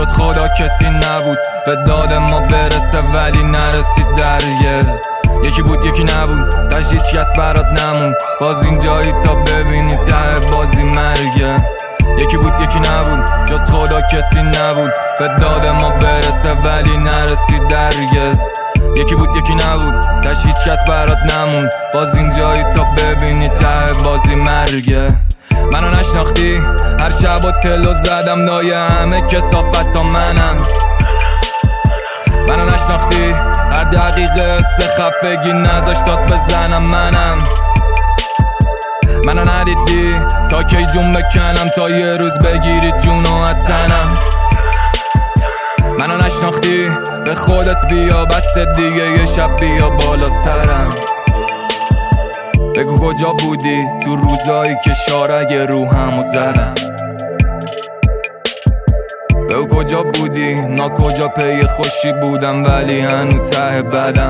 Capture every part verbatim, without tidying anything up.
جز خدا کسی نبود به داد ما برسه ولی نرسید درگز. یکی بود یکی نبود تاش هیچ کس برات نمون، باز اینجایی تا ببینی ته بازی مرگه. یکی بود یکی نبود جز خدا کسی نبود به داد ما برسه ولی نرسید درگز. یکی بود یکی نبود تاش هیچ کس برات نمون، باز اینجایی تا ببینی ته بازی مرگه. منو نشناختی هر شب و تلو زدم لای همه کسافت تا منم. منو نشناختی هر دقیقه سه خفگی نذاشت داد بزنم منم. منو ندیدی تا کی جون بکنم تا یه روز بگیری جون و تنم. منو نشناختی به خودت بیا بس دیگه یه شب بیا بالا سرم. بگو کجا بودی تو روزایی که شارگ روحمو زدم. بگو کجا بودی نا کجا پی خوشی بودم ولی هنو ته بدم.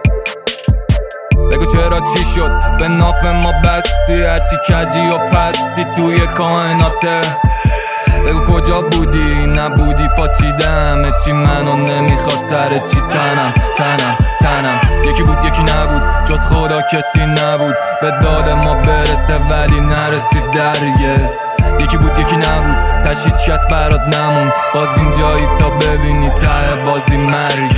بگو چرا چی شد به ناف ما بستی هرچی کجی و پستی توی کائناته. بگو کجا بودی نبودی پاچیدم چی منو نمیخواد سر چی تنم تنم تنم. یکی بود یکی نبود جز خدا کسی نبود به داد ما برسه ولی نرسید درگز. یکی بود یکی نبود تاش هیچ کس برات نمون، باز اینجایی تا ببینی ته بازی مرگ.